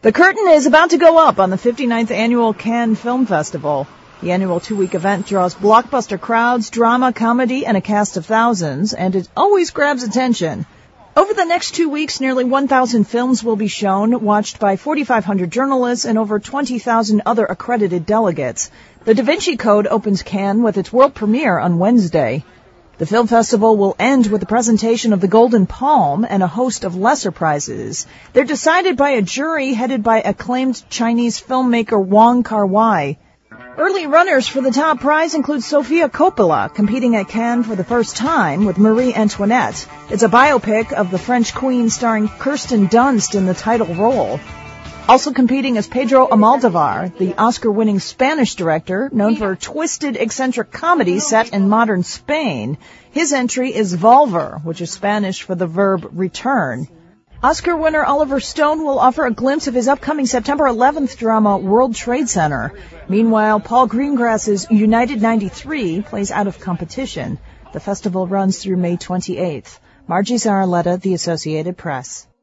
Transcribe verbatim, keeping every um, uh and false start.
The curtain is about to go up on the fifty-ninth Annual Cannes Film Festival. The annual two-week event draws blockbuster crowds, drama, comedy, and a cast of thousands, and it always grabs attention. Over the next two weeks, nearly one thousand films will be shown, watched by forty-five hundred journalists and over twenty thousand other accredited delegates. The Da Vinci Code opens Cannes with its world premiere on Wednesday. The film festival will end with the presentation of the Golden Palm and a host of lesser prizes. They're decided by a jury headed by acclaimed Chinese filmmaker Wong Kar-wai. Early runners for the top prize include Sofia Coppola, competing at Cannes for the first time with Marie Antoinette. It's a biopic of the French queen starring Kirsten Dunst in the title role. Also competing is Pedro Almodóvar, the Oscar-winning Spanish director known for twisted, eccentric comedy set in modern Spain. His entry is Volver, which is Spanish for the verb return. Oscar winner Oliver Stone will offer a glimpse of his upcoming September eleventh drama World Trade Center. Meanwhile, Paul Greengrass's United ninety-three plays out of competition. The festival runs through May twenty-eighth. Margie Zaraletta, The Associated Press.